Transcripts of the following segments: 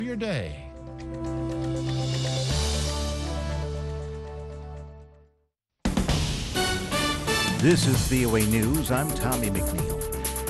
Your day. This is VOA News. I'm Tommy McNeil.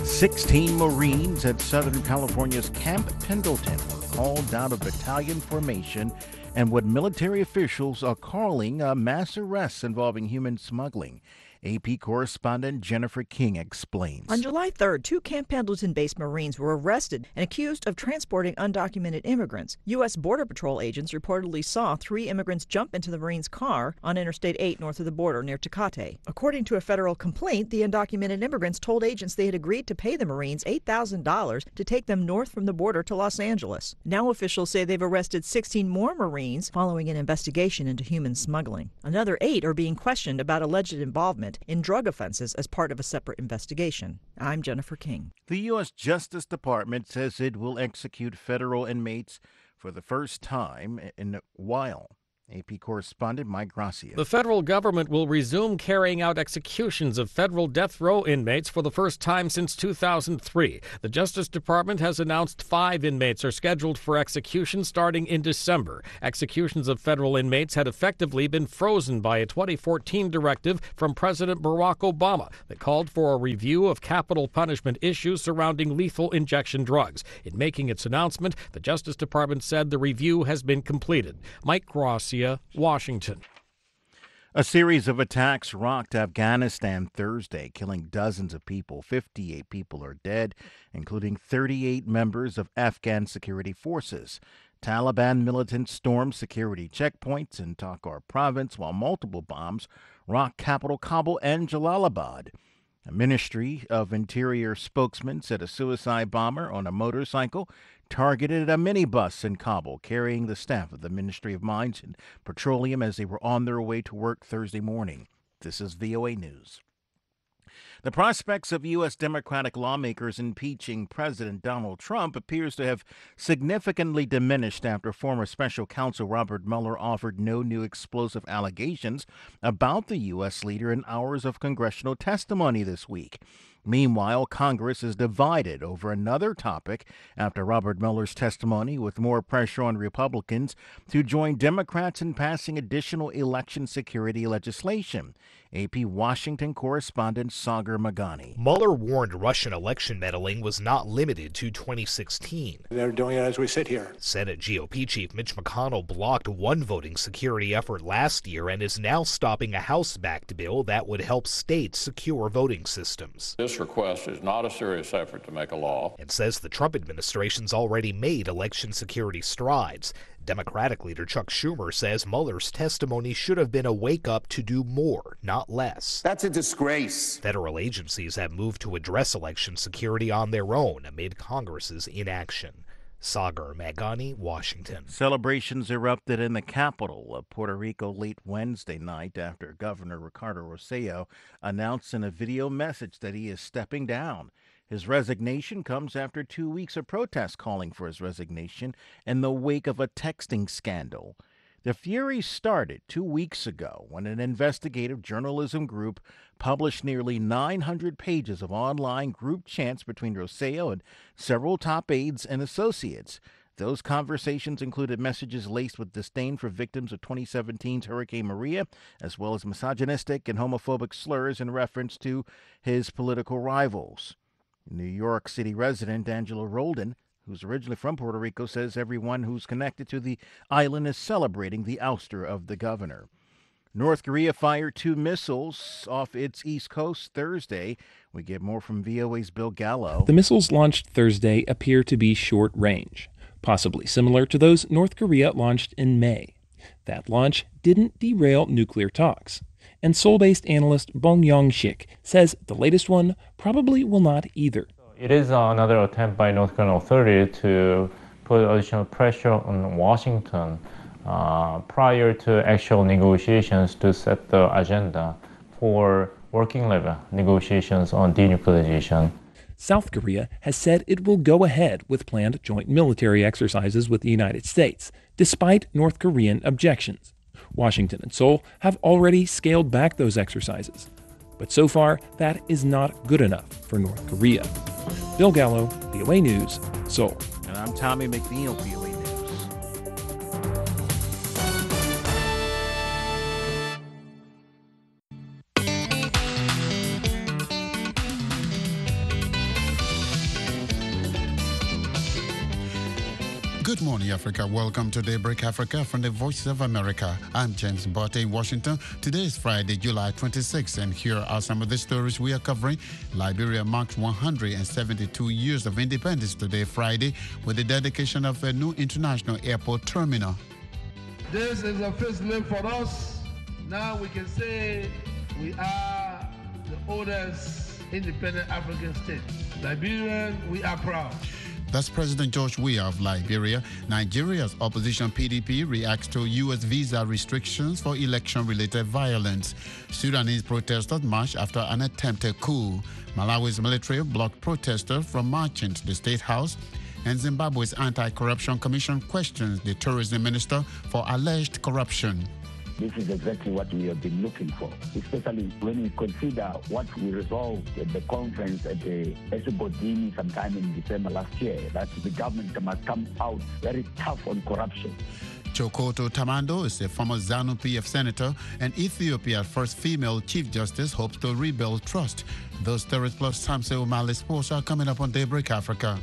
16 Marines at Southern California's Camp Pendleton were called out of battalion formation and what military officials are calling mass arrests involving human smuggling. AP correspondent Jennifer King explains. On July 3rd, 2 Camp Pendleton-based Marines were arrested and accused of transporting undocumented immigrants. U.S. Border Patrol agents reportedly saw 3 immigrants jump into the Marines' car on Interstate 8 north of the border near Tecate. According to a federal complaint, the undocumented immigrants told agents they had agreed to pay the Marines $8,000 to take them north from the border to Los Angeles. Now officials say they've arrested 16 more Marines following an investigation into human smuggling. Another 8 are being questioned about alleged involvement in drug offenses as part of a separate investigation. I'm Jennifer King. The U.S. Justice Department says it will execute federal inmates for the first time in a while. AP correspondent Mike Gracia. The federal government will resume carrying out executions of federal death row inmates for the first time since 2003. The Justice Department has announced 5 inmates are scheduled for execution starting in December. Executions of federal inmates had effectively been frozen by a 2014 directive from President Barack Obama that called for a review of capital punishment issues surrounding lethal injection drugs. In making its announcement, the Justice Department said the review has been completed. Mike Gracia, Washington. A series of attacks rocked Afghanistan Thursday, killing dozens of people. 58 people are dead, including 38 members of Afghan security forces. Taliban militants stormed security checkpoints in Takhar province, while multiple bombs rocked capital Kabul and Jalalabad. A Ministry of Interior spokesman said a suicide bomber on a motorcycle targeted a minibus in Kabul, carrying the staff of the Ministry of Mines and Petroleum as they were on their way to work Thursday morning. This is VOA News. The prospects of U.S. Democratic lawmakers impeaching President Donald Trump appears to have significantly diminished after former special counsel Robert Mueller offered no new explosive allegations about the U.S. leader in hours of congressional testimony this week. Meanwhile, Congress is divided over another topic after Robert Mueller's testimony, with more pressure on Republicans to join Democrats in passing additional election security legislation. AP Washington correspondent Sagar Magani. Mueller warned Russian election meddling was not limited to 2016. They're doing it as we sit here. Senate GOP Chief Mitch McConnell blocked one voting security effort last year and is now stopping a House-backed bill that would help states secure voting systems. This request is not a serious effort to make a law. And says the Trump administration's already made election security strides. Democratic leader Chuck Schumer says Mueller's testimony should have been a wake-up to do more, not less. That's a disgrace. Federal agencies have moved to address election security on their own amid Congress's inaction. Sagar Magani, Washington. Celebrations erupted in the capital of Puerto Rico late Wednesday night after Governor Ricardo Rossello announced in a video message that he is stepping down. His resignation comes after 2 weeks of protests calling for his resignation in the wake of a texting scandal. The fury started 2 weeks ago when an investigative journalism group published nearly 900 pages of online group chats between Rossello and several top aides and associates. Those conversations included messages laced with disdain for victims of 2017's Hurricane Maria, as well as misogynistic and homophobic slurs in reference to his political rivals. New York City resident Angela Roldan, who's originally from Puerto Rico, says everyone who's connected to the island is celebrating the ouster of the governor. North Korea fired 2 missiles off its east coast Thursday. We get more from VOA's Bill Gallo. The missiles launched Thursday appear to be short range, possibly similar to those North Korea launched in May. That launch didn't derail nuclear talks. And Seoul-based analyst Bong Yong-sik says the latest one probably will not either. It is another attempt by North Korean authorities to put additional pressure on Washington prior to actual negotiations to set the agenda for working-level negotiations on denuclearization. South Korea has said it will go ahead with planned joint military exercises with the United States, despite North Korean objections. Washington and Seoul have already scaled back those exercises. But so far, that is not good enough for North Korea. Bill Gallo, VOA News, Seoul. And I'm Tommy McNeil, VOA News. Good morning, Africa. Welcome to Daybreak Africa from the Voice of America. I'm James Botte in Washington. Today is Friday, July 26th, and here are some of the stories we are covering. Liberia marks 172 years of independence today, Friday, with the dedication of a new international airport terminal. This is a first link for us. Now we can say we are the oldest independent African state. Liberian, we are proud. That's President George Weah of Liberia. Nigeria's opposition PDP reacts to U.S. visa restrictions for election-related violence. Sudanese protesters march after an attempted coup. Malawi's military blocked protesters from marching to the State House. And Zimbabwe's Anti-Corruption Commission questions the tourism minister for alleged corruption. This is exactly what we have been looking for, especially when we consider what we resolved at the conference at the Esubodini sometime in December last year, that the government must come out very tough on corruption. Chokoto Tamando is a former ZANU-PF senator, and Ethiopia's first female chief justice hopes to rebuild trust. Those stories plus Samse Umali sports are coming up on Daybreak Africa.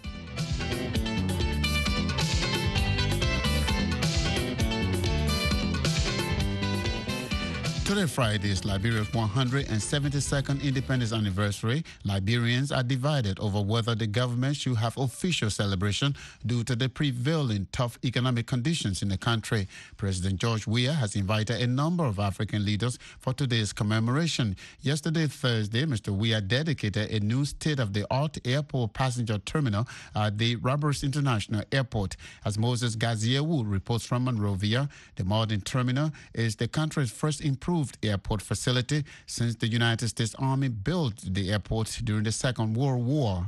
Today, Friday, is Liberia's 172nd independence anniversary. Liberians are divided over whether the government should have official celebration due to the prevailing tough economic conditions in the country. President George Weah has invited a number of African leaders for today's commemoration. Yesterday, Thursday, Mr. Weah dedicated a new state-of-the-art airport passenger terminal at the Rabat International Airport. As Moses Gaziewu reports from Monrovia, the modern terminal is the country's first improved airport facility since the United States Army built the airport during the Second World War.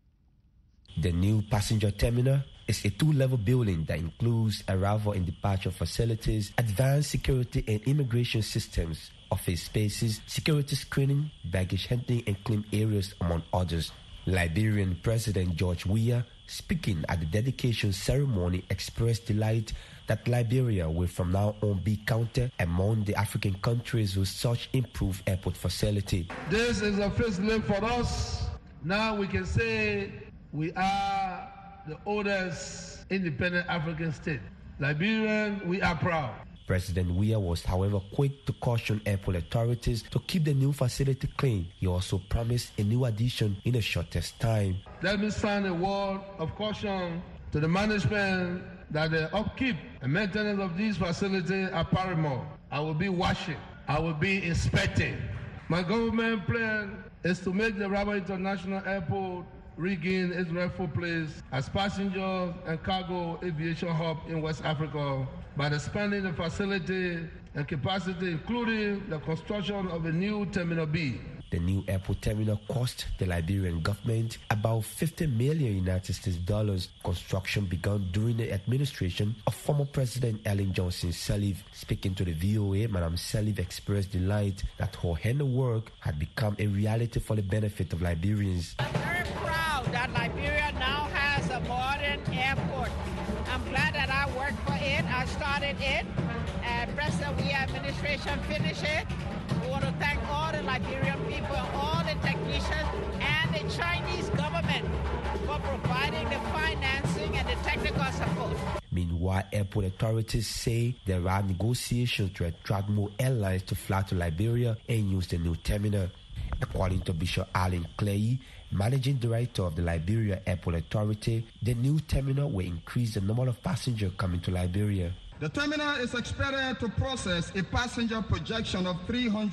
The new passenger terminal is a two-level building that includes arrival and departure facilities, advanced security and immigration systems, office spaces, security screening, baggage handling and claim areas, among others. Liberian President George Weah, speaking at the dedication ceremony, expressed delight that Liberia will from now on be counted among the African countries with such improved airport facility. This is a first link for us. Now we can say we are the oldest independent African state. Liberian, we are proud. President Weah was, however, quick to caution airport authorities to keep the new facility clean. He also promised a new addition in the shortest time. Let me sign a word of caution to the management that the upkeep and maintenance of these facilities are paramount. I will be watching. I will be inspecting. My government plan is to make the Rabat International Airport regain its rightful place as passenger and cargo aviation hub in West Africa by expanding the facility and capacity, including the construction of a new Terminal B. The new airport terminal cost the Liberian government about $50 million United States dollars. Construction began during the administration of former President Ellen Johnson Sirleaf. Speaking to the VOA, Madam Sirleaf expressed delight that her handiwork had become a reality for the benefit of Liberians. I'm very proud that Liberia now has a modern airport. I'm glad that I worked for it. I started it, and President Weah administration finished it. We want to thank all the Liberian people, all the technicians, and the Chinese government for providing the financing and the technical support. Meanwhile, airport authorities say there are negotiations to attract more airlines to fly to Liberia and use the new terminal. According to Bishop Alan Clay, Managing Director of the Liberia Airport Authority, the new terminal will increase the number of passengers coming to Liberia. The terminal is expected to process a passenger projection of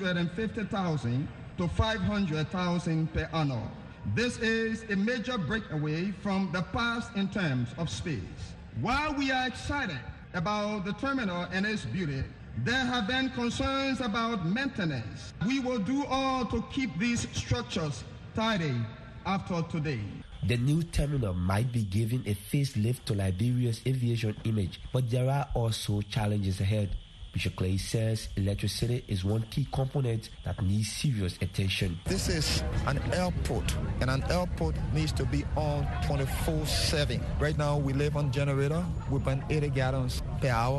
350,000 to 500,000 per annum. This is a major breakaway from the past in terms of space. While we are excited about the terminal and its beauty, there have been concerns about maintenance. We will do all to keep these structures tidy after today. The new terminal might be giving a facelift to Liberia's aviation image, but there are also challenges ahead. Bishop Clay says electricity is one key component that needs serious attention. This is an airport, and an airport needs to be on 24/7. Right now, we live on generator. We burn 80 gallons per hour.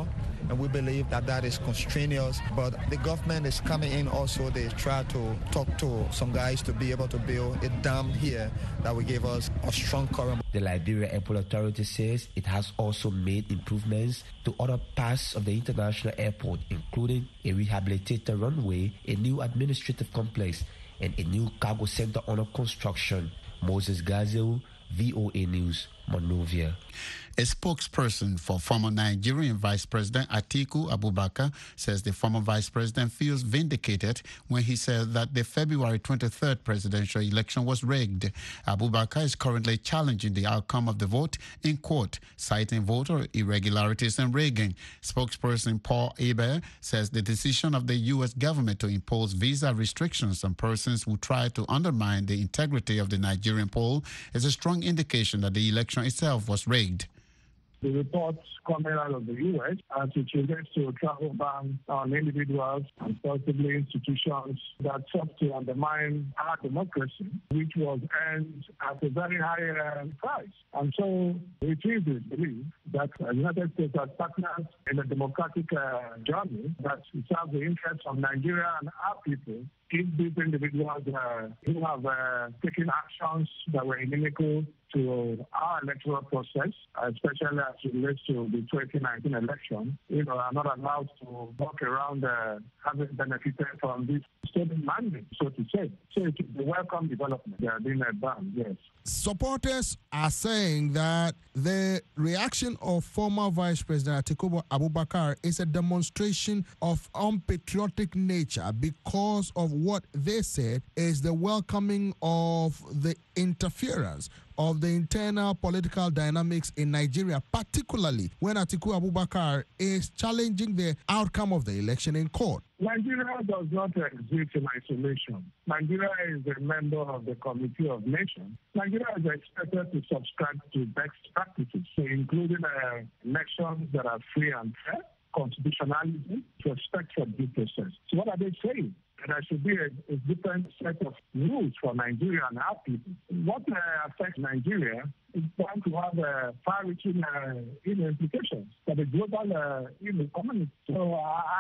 and we believe that that is constraining us. But the government is coming in also. They try to talk to some guys to be able to build a dam here that will give us a strong current. The Liberia Airport Authority says it has also made improvements to other parts of the international airport, including a rehabilitated runway, a new administrative complex, and a new cargo center under construction. Moses Gazelle, VOA News, Monrovia. A spokesperson for former Nigerian Vice President Atiku Abubakar says the former vice president feels vindicated when he said that the February 23rd presidential election was rigged. Abubakar is currently challenging the outcome of the vote in court, citing voter irregularities and rigging. Spokesperson Paul Eber says the decision of the U.S. government to impose visa restrictions on persons who try to undermine the integrity of the Nigerian poll is a strong indication that the election itself was rigged. The reports coming out of the U.S. as it relates to travel bans on individuals and possibly institutions that sought to undermine our democracy, which was earned at a very high price. And so it is believed that the United States as partners in a democratic journey that serves the interests of Nigeria and our people. If these individuals who have taken actions that were inimical to our electoral process, especially as it relates to the 2019 election, are not allowed to walk around having benefited from this stolen mandate, so to say. So it is a welcome development. They are being banned, yes. Supporters are saying that the reaction of former Vice President Atiku Abubakar is a demonstration of unpatriotic nature because of what they said is the welcoming of the interference of the internal political dynamics in Nigeria, particularly when Atiku Abubakar is challenging the outcome of the election in court. Nigeria does not exist in isolation. Nigeria is a member of the Committee of Nations. Nigeria is expected to subscribe to best practices, including elections that are free and fair, constitutionality, respect for due process. So what are they saying? There should be a different set of rules for Nigeria and our people. What affects Nigeria is going to have far-reaching implications for the global community. So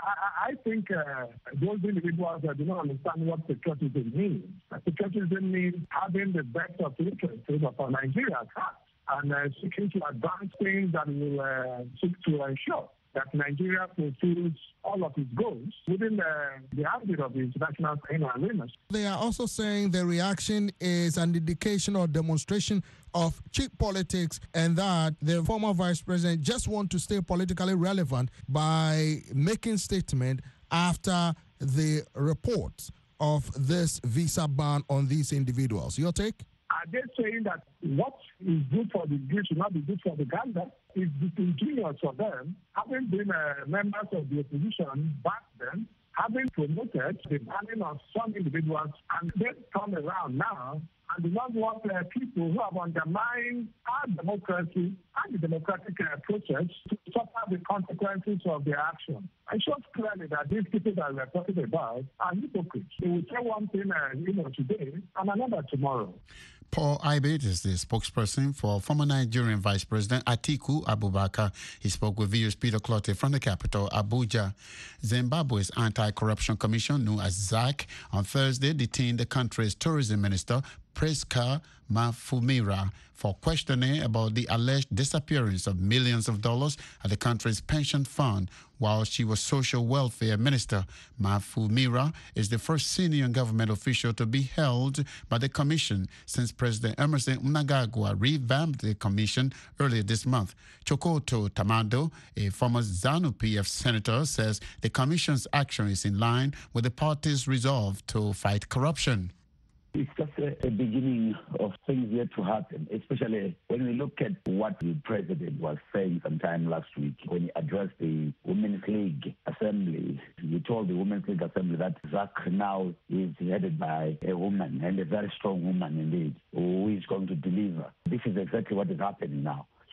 I think those individuals that do not understand what patriotism means. Patriotism means having the best of interest for Nigeria at heart and seeking to advance things that will seek to ensure that Nigeria fulfills all of its goals within the ambit of the international arenas. They are also saying the reaction is an indication or demonstration of cheap politics and that the former vice president just want to stay politically relevant by making statement after the reports of this visa ban on these individuals. Your take? Are they saying that what is good for the goose should not be good for the gander? It's disingenuous for them, having been members of the opposition back then, having promoted the banning of some individuals, and they come around now and do not want people who have undermined our democracy and the democratic process to suffer the consequences of their action. It shows clearly that these people that we're talking about are hypocrites. They will say one thing today and another tomorrow. Paul Ibit is the spokesperson for former Nigerian Vice President Atiku Abubakar. He spoke with VOA's Peter Clottey from the capital, Abuja. Zimbabwe's Anti-Corruption Commission, known as ZAC, on Thursday detained the country's tourism minister, Priska Mafumira, for questioning about the alleged disappearance of millions of dollars at the country's pension fund while she was social welfare minister. Mafumira is the first senior government official to be held by the commission since President Emerson Mnangagwa revamped the commission earlier this month. Chokoto Tamando, a former ZANU-PF senator, says the commission's action is in line with the party's resolve to fight corruption. It's just a beginning of things yet to happen, especially when we look at what the president was saying sometime last week when he addressed the Women's League Assembly. He told the Women's League Assembly that ZAC now is headed by a woman, and a very strong woman indeed, who is going to deliver. This is exactly what is happening now.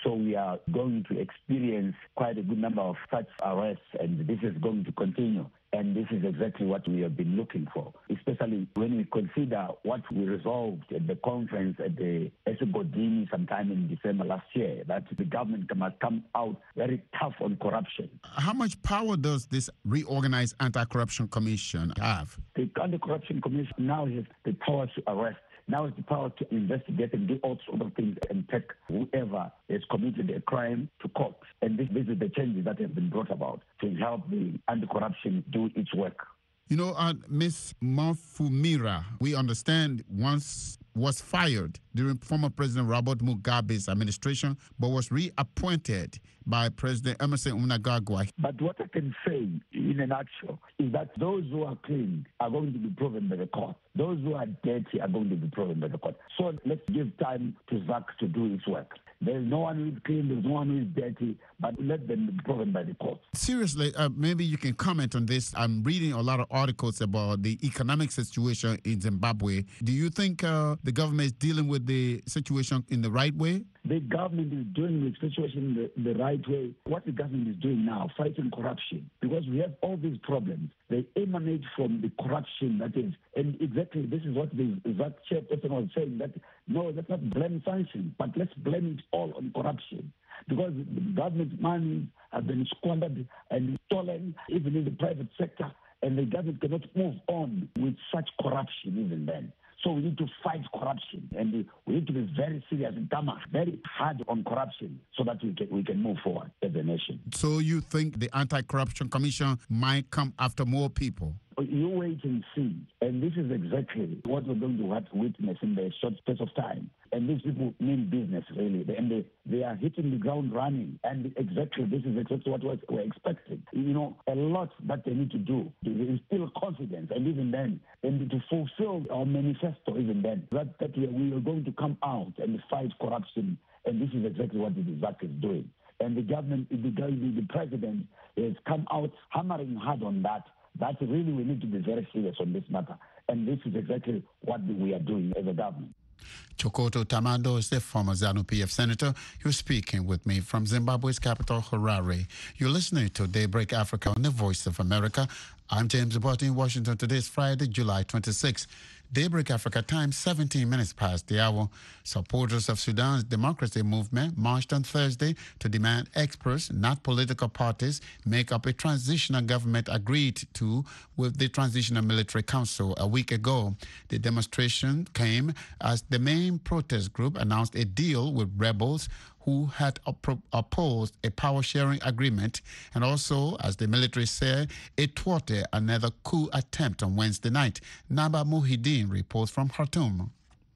So we are going to experience quite a good number of such arrests, and this is going to continue. And this is exactly what we have been looking for, especially when we consider what we resolved at the conference at the Esubodini sometime in December last year, that the government must come out very tough on corruption. How much power does this reorganized anti-corruption commission have? The anti-corruption commission now has the power to arrest. Now it's the power to investigate and do all sorts of things and take whoever has committed a crime to court. And this is the changes that have been brought about to help the anti-corruption do its work. You know, Ms. Mafumira, we understand once was fired during former President Robert Mugabe's administration, but was reappointed by President Emerson Mnangagwa. But what I can say in a nutshell is that those who are clean are going to be proven by the court. Those who are dirty are going to be proven by the court. So let's give time to Zach to do his work. There's no one who is clean, there's no one who is dirty, but let them be proven by the court. Seriously, maybe you can comment on this. I'm reading a lot of articles about the economic situation in Zimbabwe. Do you think the government is dealing with the situation in the right way? The government is doing the situation the right way. What the government is doing now, fighting corruption, because we have all these problems. They emanate from the corruption that is, and exactly this is what that chairperson was saying, that no, let's not blame sanctions, but let's blame it all on corruption. Because the government money have been squandered and stolen, even in the private sector, and the government cannot move on with such corruption even then. So we need to fight corruption, and we need to be very serious and very hard on corruption so that we can move forward as a nation. So you think the Anti-Corruption Commission might come after more people? You wait and see. And this is exactly what we're going to have to witness in the short space of time. And these people mean business, really. And they are hitting the ground running. And exactly, this is exactly what we're expecting. You know, a lot that they need to do. There is still confidence. And even then, and to fulfill our manifesto, even then, that we are going to come out and fight corruption. And this is exactly what Zach is doing. And the government, the president has come out hammering hard on that. That really we need to be very serious on this matter. And this is exactly what we are doing as a government. Chokoto Tamando is the former ZANU-PF senator. He was speaking with me from Zimbabwe's capital, Harare. You're listening to Daybreak Africa on the Voice of America. I'm James Abbott in Washington. Today is Friday, July 26. Daybreak Africa time, 17 minutes past the hour. Supporters of Sudan's democracy movement marched on Thursday to demand experts, not political parties, make up a transitional government agreed to with the Transitional Military Council a week ago. The demonstration came as the main protest group announced a deal with rebels who had opposed a power-sharing agreement, and also, as the military said, it thwarted another coup attempt on Wednesday night. Naba Muhyiddin reports from Khartoum.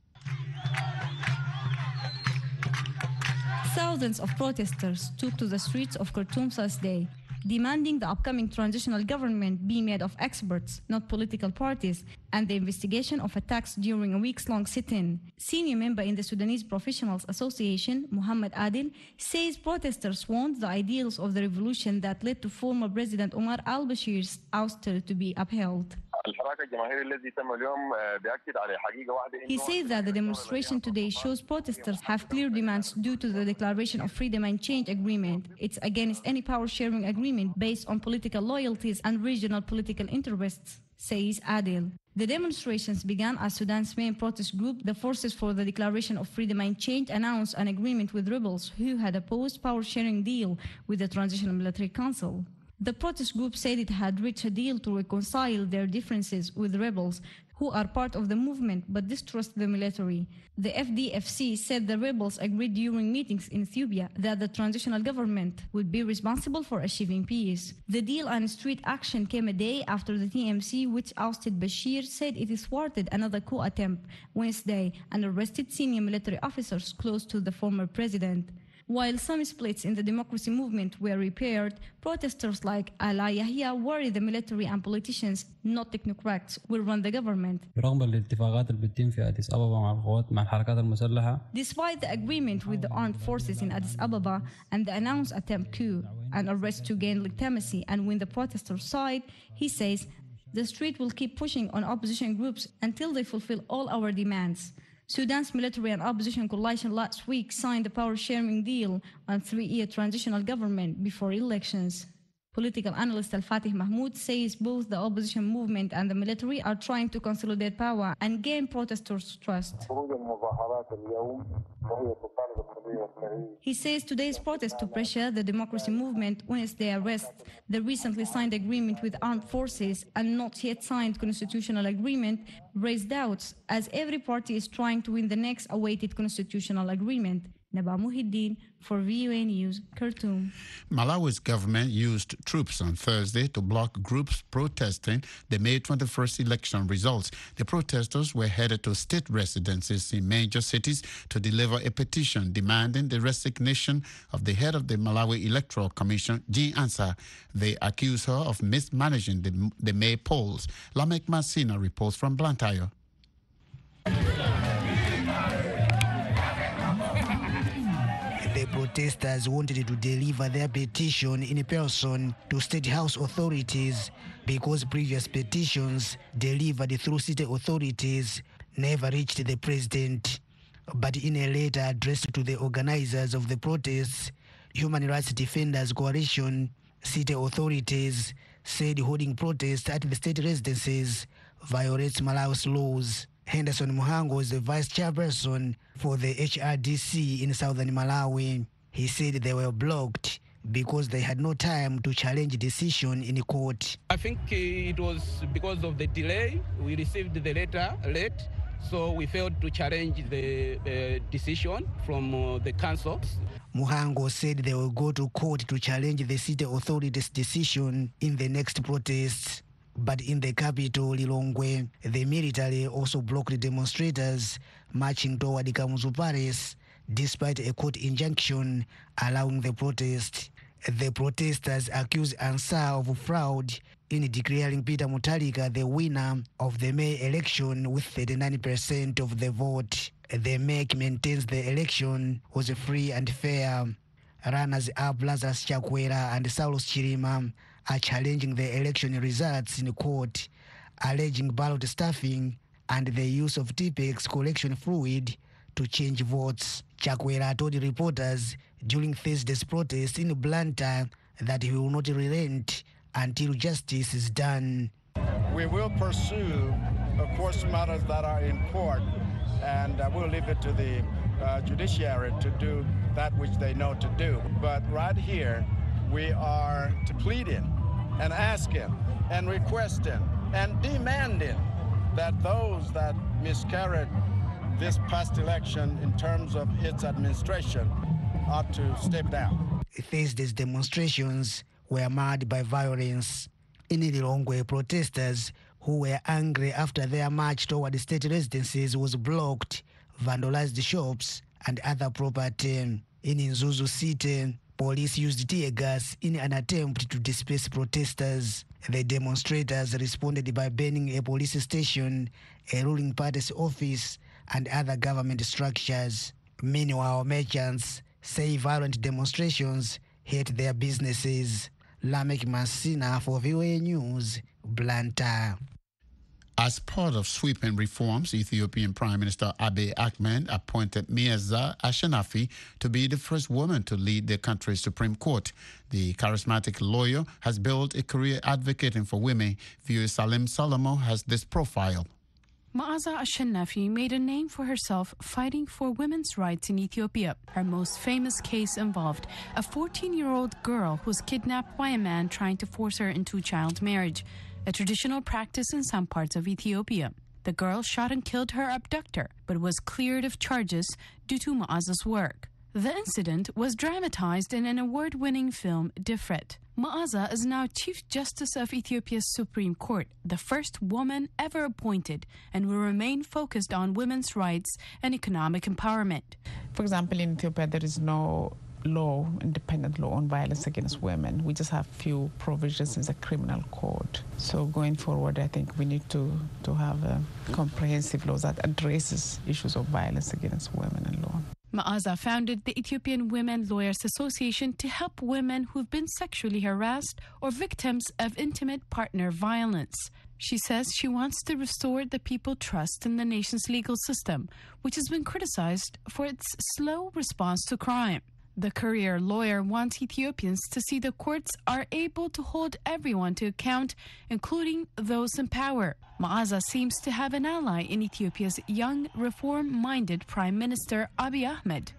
Thousands of protesters took to the streets of Khartoum Thursday, demanding the upcoming transitional government be made of experts, not political parties, and the investigation of attacks during a weeks-long sit-in. Senior member in the Sudanese Professionals Association, Muhammad Adil, says protesters want the ideals of the revolution that led to former President Omar al-Bashir's ouster to be upheld. He says that the demonstration today shows protesters have clear demands due to the Declaration of Freedom and Change Agreement. It's against any power-sharing agreement based on political loyalties and regional political interests, says Adil. The demonstrations began as Sudan's main protest group, the Forces for the Declaration of Freedom and Change, announced an agreement with rebels who had opposed power-sharing deal with the Transitional Military Council. The protest group said it had reached a deal to reconcile their differences with rebels who are part of the movement but distrust the military. The FDFC said the rebels agreed during meetings in Ethiopia that the transitional government would be responsible for achieving peace. The deal and street action came a day after the TMC, which ousted Bashir, said it thwarted another coup attempt Wednesday and arrested senior military officers close to the former president. While some splits in the democracy movement were repaired, protesters like Ala Yahya worry the military and politicians, not technocrats, will run the government. Despite the agreement with the armed forces in Addis Ababa and the announced attempt coup and arrest to gain legitimacy and win the protesters' side, he says the street will keep pushing on opposition groups until they fulfill all our demands. Sudan's military and opposition coalition last week signed a power-sharing deal on a 3-year transitional government before elections. Political analyst Al-Fatih Mahmoud says both the opposition movement and the military are trying to consolidate power and gain protesters' trust. He says today's protest to pressure the democracy movement Wednesday arrest the recently signed agreement with armed forces and not yet signed constitutional agreement raise doubts as every party is trying to win the next awaited constitutional agreement. Naba Muhiddin for VOA News, Khartoum. Malawi's government used troops on Thursday to block groups protesting the May 21st election results. The protesters were headed to state residences in major cities to deliver a petition demanding the resignation of the head of the Malawi Electoral Commission, Jean Ansah. They accuse her of mismanaging the May polls. Lamek Masina reports from Blantyre. The protesters wanted to deliver their petition in person to state house authorities because previous petitions delivered through city authorities never reached the president. But in a letter addressed to the organizers of the protests, Human Rights Defenders Coalition, city authorities said holding protests at the state residences violates Malawi's laws. Henderson Muhango is the vice chairperson for the HRDC in southern Malawi. He said they were blocked because they had no time to challenge the decision in court. I think it was because of the delay. We received the letter late, so we failed to challenge the decision from the council. Muhango said they will go to court to challenge the city authorities' decision in the next protests. But in the capital, Lilongwe, the military also blocked demonstrators marching toward Kamuzu Palace, despite a court injunction allowing the protest. The protesters accused Ansah of fraud in declaring Peter Mutharika the winner of the May election with 39% of the vote. The MEC maintains the election was free and fair. Runners-up Lazarus Chakwera and Saulos Chirima are challenging the election results in court, alleging ballot stuffing and the use of Tipex collection fluid to change votes. Chakwera told reporters during Thursday's protest in Blantyre that he will not relent until justice is done. We will pursue, of course, matters that are in court, and we'll leave it to the judiciary to do that which they know to do. But right here, we are pleading and asking and requesting and demanding that those that miscarried this past election in terms of its administration ought to step down. Thursday's demonstrations were marred by violence. In Lilongwe, protesters who were angry after their march toward the state residences was blocked, vandalized shops and other property. In Nzuzu City, police used tear gas in an attempt to disperse protesters. The demonstrators responded by burning a police station, a ruling party's office, and other government structures. Meanwhile, merchants say violent demonstrations hurt their businesses. Lamek Masina for VOA News, Blantyre. As part of sweeping reforms, Ethiopian Prime Minister Abiy Ahmed appointed Meaza Ashenafi to be the first woman to lead the country's Supreme Court. The charismatic lawyer has built a career advocating for women. VOA Salim Solomon has this profile. Meaza Ashenafi made a name for herself fighting for women's rights in Ethiopia. Her most famous case involved a 14-year-old girl who was kidnapped by a man trying to force her into child marriage, a traditional practice in some parts of Ethiopia. The girl shot and killed her abductor, but was cleared of charges due to Meaza's work. The incident was dramatized in an award-winning film, Difret. Meaza is now Chief Justice of Ethiopia's Supreme Court, the first woman ever appointed, and will remain focused on women's rights and economic empowerment. For example, in Ethiopia, there is no law, independent law on violence against women. We just have few provisions in the criminal code. So going forward, I think we need to have a comprehensive law that addresses issues of violence against women and law. Meaza founded the Ethiopian Women Lawyers Association to help women who've been sexually harassed or victims of intimate partner violence. She says she wants to restore the people's trust in the nation's legal system, which has been criticized for its slow response to crime. The career lawyer wants Ethiopians to see the courts are able to hold everyone to account, including those in power. Ma'aza seems to have an ally in Ethiopia's young, reform-minded Prime Minister Abiy Ahmed.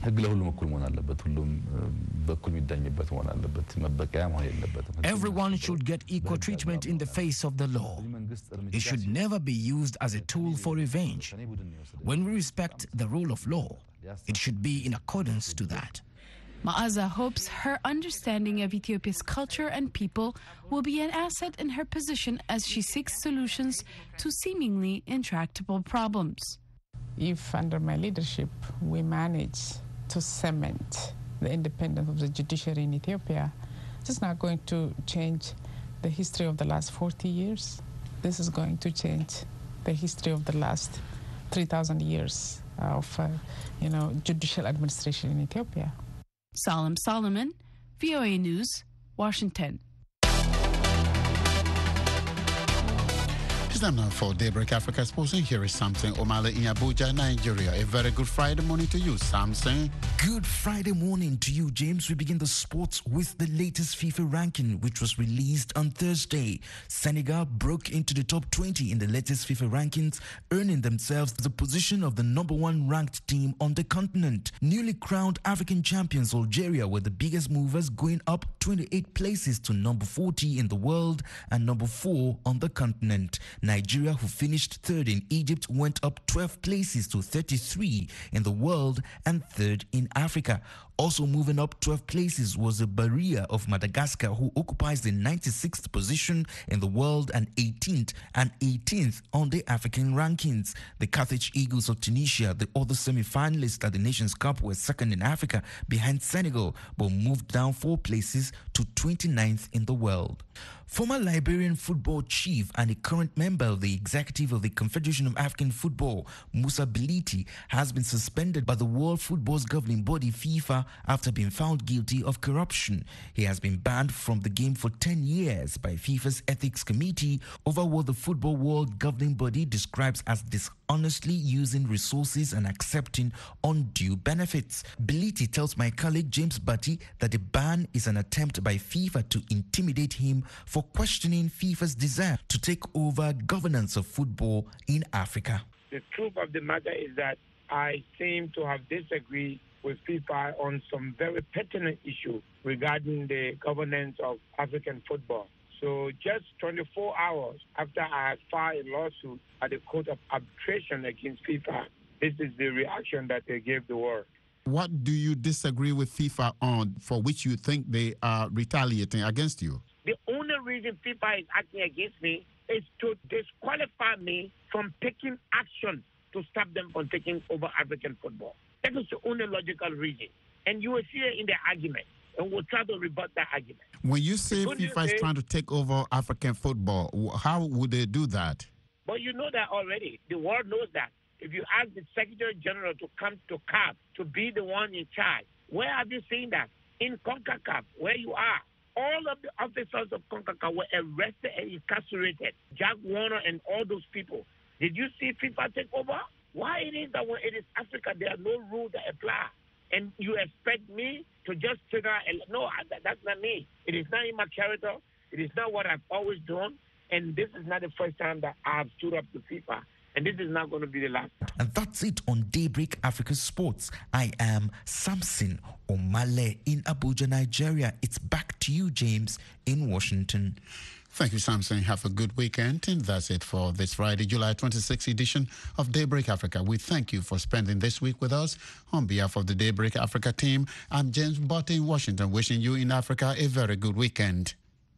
Everyone should get equal treatment in the face of the law. It should never be used as a tool for revenge. When we respect the rule of law, it should be in accordance to that. Ma'aza hopes her understanding of Ethiopia's culture and people will be an asset in her position as she seeks solutions to seemingly intractable problems. If under my leadership we manage to cement the independence of the judiciary in Ethiopia, this is not going to change the history of the last 40 years. This is going to change the history of the last 3,000 years of judicial administration in Ethiopia. Salim Solomon, VOA News, Washington. It's time now for Daybreak Africa Sports, and here is Samson Omale in Abuja, Nigeria. A very good Friday morning to you, Samson. Good Friday morning to you, James. We begin the sports with the latest FIFA ranking, which was released on Thursday. Senegal broke into the top 20 in the latest FIFA rankings, earning themselves the position of the number 1 ranked team on the continent. Newly crowned African champions Algeria were the biggest movers, going up 28 places to number 40 in the world and number 4 on the continent. Nigeria, who finished 3rd in Egypt, went up 12 places to 33 in the world and 3rd in Africa. Also moving up 12 places was the Barrier of Madagascar, who occupies the 96th position in the world and 18th on the African rankings. The Carthage Eagles of Tunisia, the other semi-finalists at the Nations Cup, were 2nd in Africa behind Senegal, but moved down 4 places to 29th in the world. Former Liberian football chief and a current member of the executive of the Confederation of African Football, Musa Bility, has been suspended by the World Football's governing body, FIFA, after being found guilty of corruption. He has been banned from the game for 10 years by FIFA's Ethics Committee over what the Football World governing body describes as dishonestly using resources and accepting undue benefits. Bility tells my colleague James Batty that the ban is an attempt by FIFA to intimidate him for questioning FIFA's desire to take over governance of football in Africa. The truth of the matter is that I seem to have disagreed with FIFA on some very pertinent issue regarding the governance of African football. So just 24 hours after I had filed a lawsuit at the Court of Arbitration against FIFA, this is the reaction that they gave the world. What do you disagree with FIFA on, for which you think they are retaliating against you? The only reason FIFA is acting against me is to disqualify me from taking action to stop them from taking over African football. That is the only logical reason. And you will see it in the argument, and we'll try to rebut that argument. When you say FIFA is trying to take over African football, how would they do that? But you know that already. The world knows that. If you ask the Secretary General to come to CAF to be the one in charge, where have you seen that? In CONCACAF, where you are. All of the officers of CONCACAF were arrested and incarcerated. Jack Warner and all those people. Did you see FIFA take over? Why it is that when it is Africa, there are no rules that apply? And you expect me to just figure out, no, that's not me. It is not in my character. It is not what I've always done. And this is not the first time that I've stood up to FIFA. And this is not going to be the last. And that's it on Daybreak Africa Sports. I am Samson Omale in Abuja, Nigeria. It's back to you, James, in Washington. Thank you, Samson. Have a good weekend. And that's it for this Friday, July 26th edition of Daybreak Africa. We thank you for spending this week with us. On behalf of the Daybreak Africa team, I'm James Botte in Washington, wishing you in Africa a very good weekend.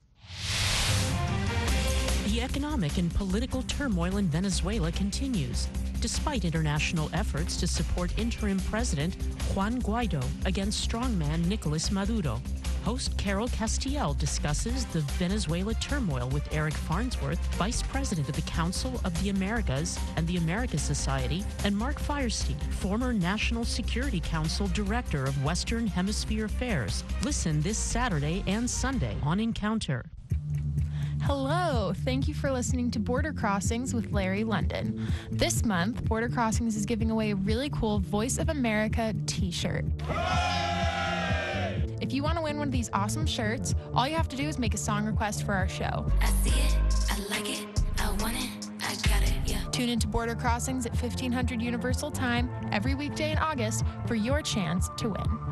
The economic and political turmoil in Venezuela continues, despite international efforts to support interim President Juan Guaido against strongman Nicolas Maduro. Host Carol Castiel discusses the Venezuela turmoil with Eric Farnsworth, Vice President of the Council of the Americas and the Americas Society, and Mark Firestein, former National Security Council Director of Western Hemisphere Affairs. Listen this Saturday and Sunday on Encounter. Hello, thank you for listening to Border Crossings with Larry London. This month, Border Crossings is giving away a really cool Voice of America t-shirt. If you want to win one of these awesome shirts, all you have to do is make a song request for our show. I see it, I like it, I want it, I got it, yeah. Tune into Border Crossings at 1500 Universal Time every weekday in August for your chance to win.